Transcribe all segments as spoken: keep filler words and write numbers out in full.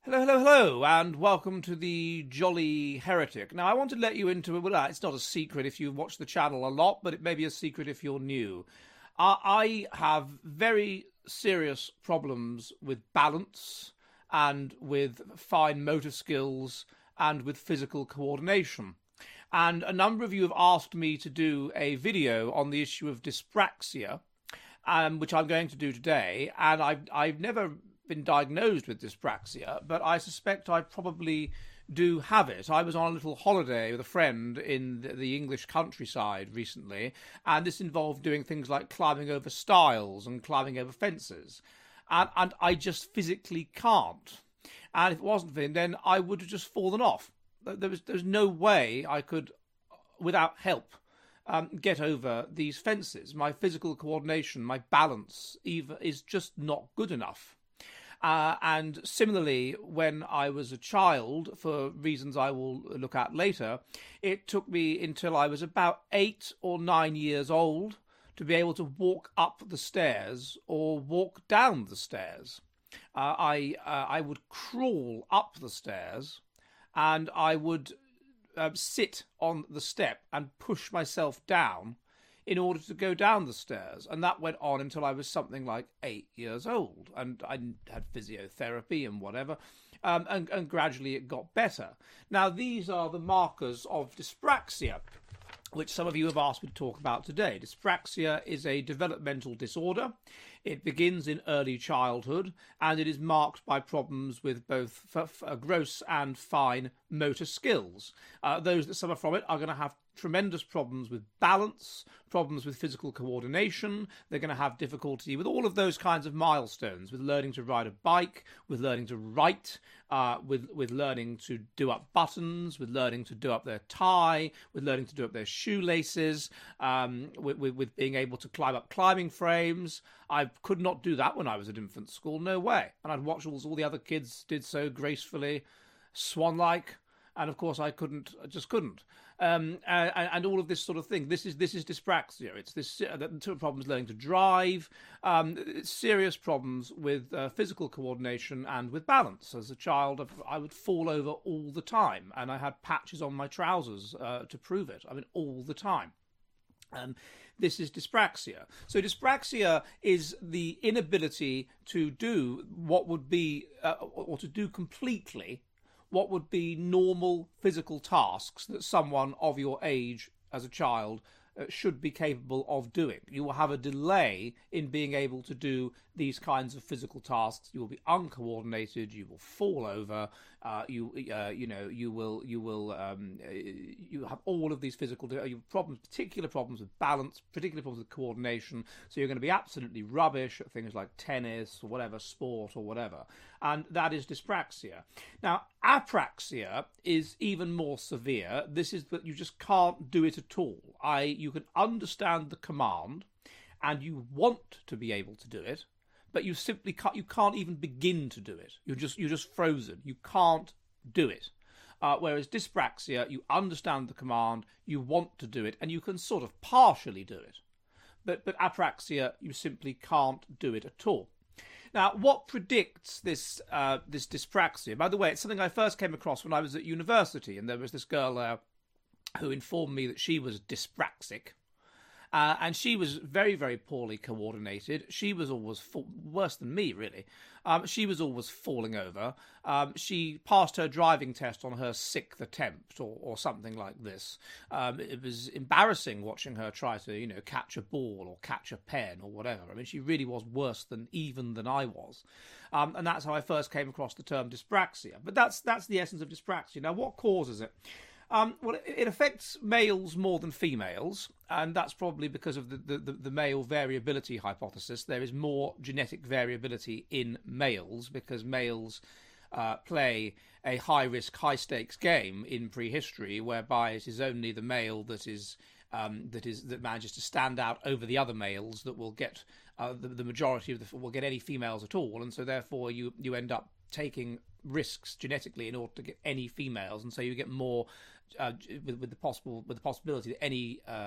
Hello, hello, hello, and welcome to the Jolly Heretic. Now, I want to let you into, well, it's not a secret if you watch the channel a lot, but it may be a secret if you're new. Uh, I have very serious problems with balance and with fine motor skills and with physical coordination. And a number of you have asked me to do a video on the issue of dyspraxia, um, which I'm going to do today, and I've, I've never been diagnosed with dyspraxia, but I suspect I probably do have it. I was on a little holiday with a friend in the, the English countryside recently, and this involved doing things like climbing over stiles and climbing over fences, and, and I just physically can't. And if it wasn't for him, then I would have just fallen off. There was, there was no way I could, without help, um, get over these fences. My physical coordination, my balance, even, is just not good enough. Uh, and similarly, when I was a child, for reasons I will look at later, it took me until I was about eight or nine years old to be able to walk up the stairs or walk down the stairs. Uh, I uh, I would crawl up the stairs, and I would uh, sit on the step and push myself down in order to go down the stairs. And that went on until I was something like eight years old. And I had physiotherapy and whatever. Um, and, and gradually it got better. Now, these are the markers of dyspraxia, which some of you have asked me to talk about today. Dyspraxia is a developmental disorder. It begins in early childhood, and it is marked by problems with both f- f- gross and fine motor skills. Uh, those that suffer from it are going to have tremendous problems with balance, problems with physical coordination. They're going to have difficulty with all of those kinds of milestones, with learning to ride a bike, with learning to write, uh, with, with learning to do up buttons, with learning to do up their tie, with learning to do up their shoelaces, um, with, with, with being able to climb up climbing frames. I could not do that when I was at infant school, no way. And I'd watch all, all the other kids did so gracefully, swan-like, and of course I couldn't, I just couldn't. Um, and, and all of this sort of thing. This is this is dyspraxia. It's this uh, the problems learning to drive. Um, it's serious problems with uh, physical coordination and with balance. As a child, I would fall over all the time, and I had patches on my trousers uh, to prove it. I mean, all the time. Um, this is dyspraxia. So dyspraxia is the inability to do what would be, uh, or to do completely what would be normal physical tasks that someone of your age as a child uh, should be capable of doing. You will have a delay in being able to do these kinds of physical tasks. You will be uncoordinated. You will fall over. Uh, you uh, you know you will you will um, you have all of these physical you have problems, particular problems with balance, particular problems with coordination. So you're going to be absolutely rubbish at things like tennis or whatever sport or whatever, and that is dyspraxia. Now, apraxia is even more severe. This is that you just can't do it at all. I you can understand the command, and you want to be able to do it, but you simply can't. You can't even begin to do it. You're just you're just frozen. You can't do it. Uh, whereas dyspraxia, you understand the command, you want to do it, and you can sort of partially do it. But but apraxia, you simply can't do it at all. Now, what predicts this uh, this dyspraxia? By the way, it's something I first came across when I was at university, and there was this girl uh, who informed me that she was dyspraxic. Uh, and she was very, very poorly coordinated. She was always, fa- worse than me, really. Um, she was always falling over. Um, she passed her driving test on her sixth attempt or, or something like this. Um, it was embarrassing watching her try to, you know, catch a ball or catch a pen or whatever. I mean, she really was worse than even than I was. Um, and that's how I first came across the term dyspraxia. But that's that's the essence of dyspraxia. Now, what causes it? Um, well, it, it affects males more than females, and that's probably because of the, the, the male variability hypothesis. There is more genetic variability in males because males uh, play a high-risk, high-stakes game in prehistory, whereby it is only the male that is um, that is that manages to stand out over the other males that will get uh, the, the majority of the will get any females at all, and so therefore you you end up taking risks genetically in order to get any females, and so you get more uh, with, with the possible with the possibility that any uh,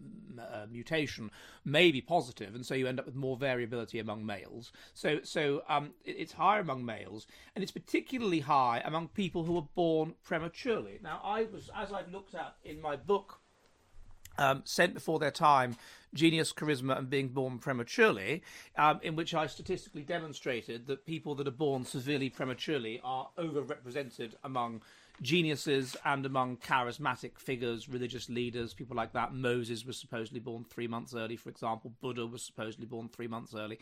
uh, mutation may be positive, and so you end up with more variability among males. So, so um, it, it's higher among males, and it's particularly high among people who are born prematurely. Now, I was, as I've looked at in my book, Um, Sent Before Their Time, Genius, Charisma and Being Born Prematurely, um, in which I statistically demonstrated that people that are born severely prematurely are overrepresented among geniuses and among charismatic figures, religious leaders, people like that. Moses was supposedly born three months early, for example. Buddha was supposedly born three months early.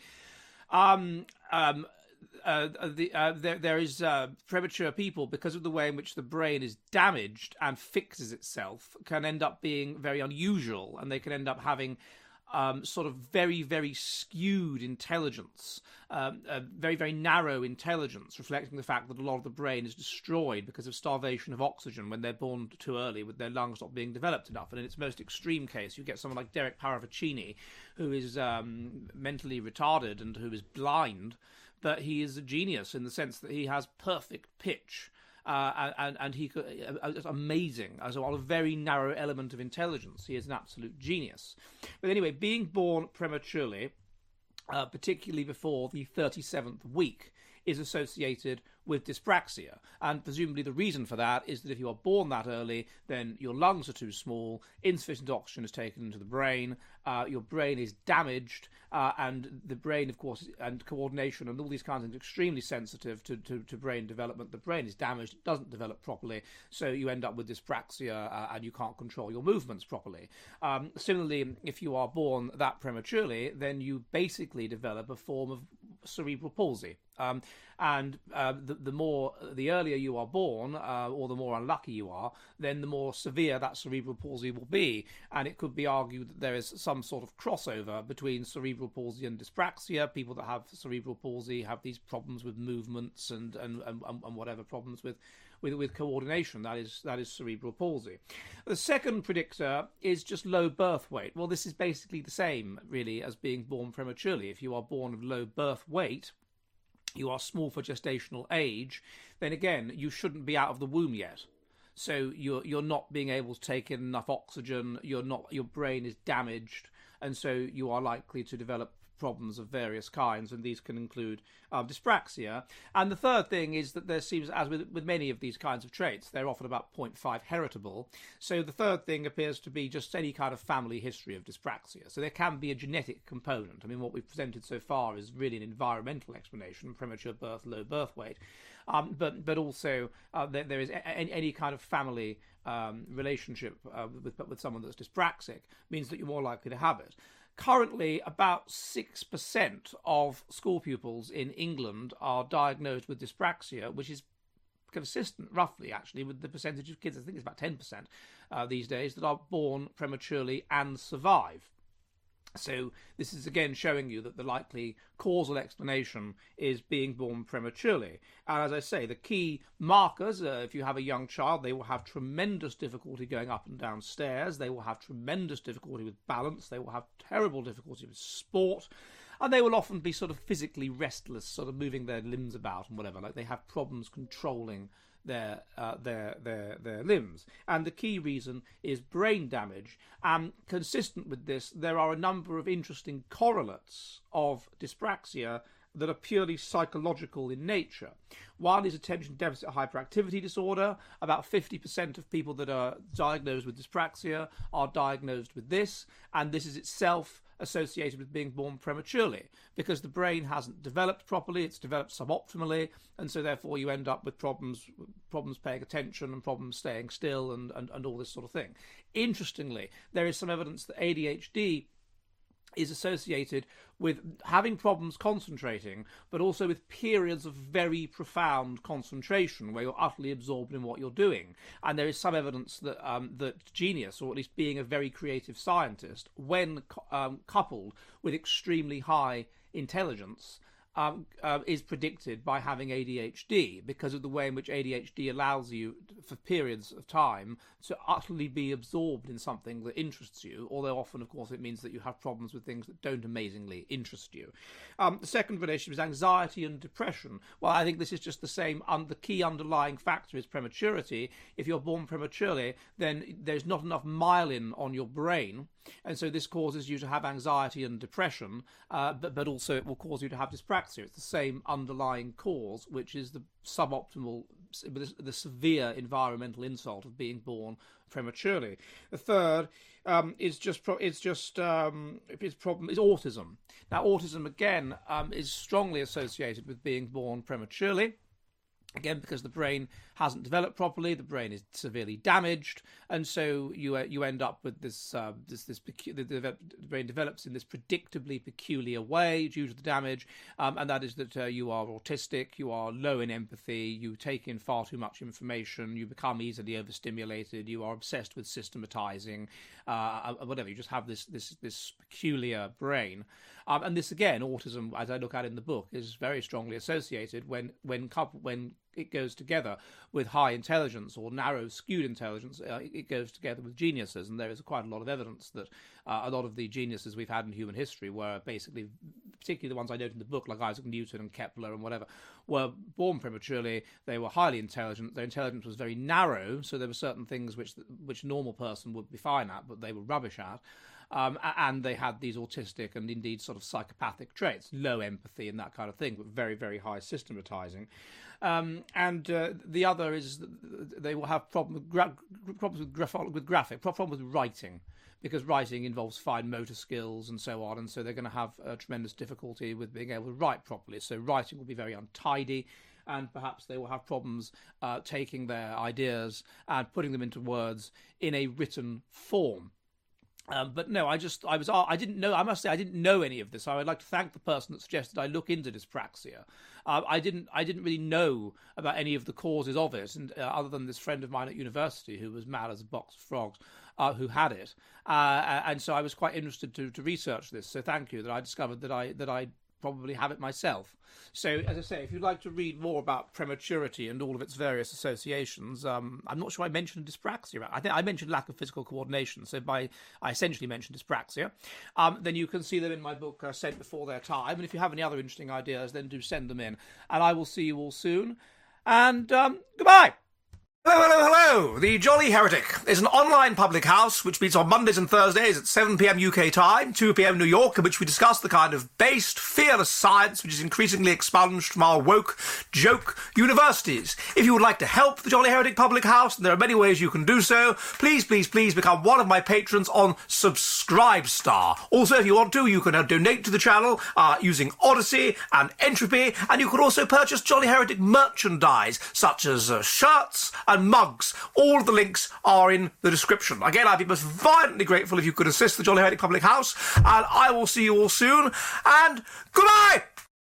Um, um, Uh, the, uh, there, there is uh, premature people, because of the way in which the brain is damaged and fixes itself, can end up being very unusual, and they can end up having um, sort of very, very skewed intelligence, um, a very, very narrow intelligence, reflecting the fact that a lot of the brain is destroyed because of starvation of oxygen when they're born too early, with their lungs not being developed enough. And in its most extreme case, you get someone like Derek Paravicini, who is um, mentally retarded and who is blind, but he is a genius in the sense that he has perfect pitch, uh, and, and he could, uh, it's amazing. As a very narrow element of intelligence, he is an absolute genius. But anyway, being born prematurely, uh, particularly before the thirty-seventh week, is associated with dyspraxia. And presumably the reason for that is that if you are born that early, then your lungs are too small, insufficient oxygen is taken into the brain, uh, your brain is damaged, uh, and the brain, of course, and coordination and all these kinds of things are extremely sensitive to, to, to brain development. The brain is damaged, it doesn't develop properly, so you end up with dyspraxia, uh, and you can't control your movements properly. Um, similarly, if you are born that prematurely, then you basically develop a form of cerebral palsy. Um, and uh, the, the more, the earlier you are born, uh, or the more unlucky you are, then the more severe that cerebral palsy will be. And it could be argued that there is some sort of crossover between cerebral palsy and dyspraxia. People that have cerebral palsy have these problems with movements and and, and, and whatever problems with, with with coordination. That is that is cerebral palsy. The second predictor is just low birth weight. Well, this is basically the same, really, as being born prematurely. If you are born of low birth weight, you are small for gestational age, then again, you shouldn't be out of the womb yet. So you're you're not being able to take in enough oxygen. You're not. Your brain is damaged, and so you are likely to develop problems of various kinds, and these can include um, dyspraxia. And the third thing is that there seems, as with, with many of these kinds of traits, they're often about zero point five heritable. So the third thing appears to be just any kind of family history of dyspraxia. So there can be a genetic component. I mean, what we've presented so far is really an environmental explanation: premature birth, low birth weight. Um, but but also uh, there, there is a, a, any kind of family um, relationship uh, with with someone that's dyspraxic means that you're more likely to have it. Currently, about six percent of school pupils in England are diagnosed with dyspraxia, which is consistent, roughly, actually, with the percentage of kids, I think it's about ten percent uh, these days, that are born prematurely and survive. So this is again showing you that the likely causal explanation is being born prematurely. And as I say, the key markers, uh, if you have a young child, they will have tremendous difficulty going up and down stairs. They will have tremendous difficulty with balance. They will have terrible difficulty with sport. And they will often be sort of physically restless, sort of moving their limbs about and whatever. Like they have problems controlling their uh, their their their limbs, and the key reason is brain damage. And consistent with this, there are a number of interesting correlates of dyspraxia that are purely psychological in nature. One is attention deficit hyperactivity disorder. About fifty percent of people that are diagnosed with dyspraxia are diagnosed with this, and this is itself associated with being born prematurely because the brain hasn't developed properly, it's developed suboptimally, and so therefore you end up with problems problems paying attention and problems staying still and, and, and all this sort of thing. Interestingly, there is some evidence that A D H D is associated with having problems concentrating, but also with periods of very profound concentration where you're utterly absorbed in what you're doing. And there is some evidence that um, that genius, or at least being a very creative scientist, when um, coupled with extremely high intelligence, Um, uh, is predicted by having A D H D because of the way in which A D H D allows you, for periods of time, to utterly be absorbed in something that interests you, although often, of course, it means that you have problems with things that don't amazingly interest you. Um, the second relationship is anxiety and depression. Well, I think this is just the same. Um, the key underlying factor is prematurity. If you're born prematurely, then there's not enough myelin on your brain And so this causes you to have anxiety and depression, uh, but, but also it will cause you to have dyspraxia. It's the same underlying cause, which is the suboptimal, the severe environmental insult of being born prematurely. The third um, is just pro- it's just um, its problem is autism. Now, autism again um, is strongly associated with being born prematurely. Again, because the brain hasn't developed properly, the brain is severely damaged, and so you uh, you end up with this uh, this this pecu- the, the brain develops in this predictably peculiar way due to the damage, um, and that is that uh, you are autistic, you are low in empathy, you take in far too much information, you become easily overstimulated, you are obsessed with systematizing, uh, whatever. You just have this this this peculiar brain. Um, and this again, autism, as I look at in the book, is very strongly associated when when couple, when it goes together with high intelligence or narrow skewed intelligence. Uh, it goes together with geniuses, and there is quite a lot of evidence that uh, a lot of the geniuses we've had in human history were basically, particularly the ones I note in the book, like Isaac Newton and Kepler and whatever, were born prematurely. They were highly intelligent. Their intelligence was very narrow, so there were certain things which which a normal person would be fine at, but they were rubbish at. Um, and they had these autistic and indeed sort of psychopathic traits, low empathy and that kind of thing, but very, very high systematizing. Um, and uh, the other is that they will have problem with gra- problems with, graph- with graphic, problems with writing, because writing involves fine motor skills and so on, and so they're going to have uh, tremendous difficulty with being able to write properly. So writing will be very untidy, and perhaps they will have problems uh, taking their ideas and putting them into words in a written form. Um, but no, I just, I was, I didn't know, I must say, I didn't know any of this. I would like to thank the person that suggested I look into dyspraxia. Uh, I didn't, I didn't really know about any of the causes of it, and uh, other than this friend of mine at university who was mad as a box of frogs, uh, who had it, uh, and so I was quite interested to to research this. So thank you that I discovered that I that I probably have it myself. So, as I say, if you'd like to read more about prematurity and all of its various associations, um, I'm not sure I mentioned dyspraxia. I think I mentioned lack of physical coordination, so by I essentially mentioned dyspraxia. Um, then you can see them in my book, uh, Sent Before Their Time. And if you have any other interesting ideas, then do send them in. And I will see you all soon. And um, goodbye! Hello, hello, hello! The Jolly Heretic is an online public house which meets on Mondays and Thursdays at seven p.m. U K time, two p.m. New York, in which we discuss the kind of based, fearless science which is increasingly expunged from our woke, joke universities. If you would like to help the Jolly Heretic public house, and there are many ways you can do so, please, please, please become one of my patrons on Subscribestar. Also, if you want to, you can uh, donate to the channel uh, using Odyssey and Entropy, and you can also purchase Jolly Heretic merchandise, such as uh, shirts and mugs. All of the links are in the description. Again, I'd be most violently grateful if you could assist the Jolly Heretic Public House, and I will see you all soon, and goodbye!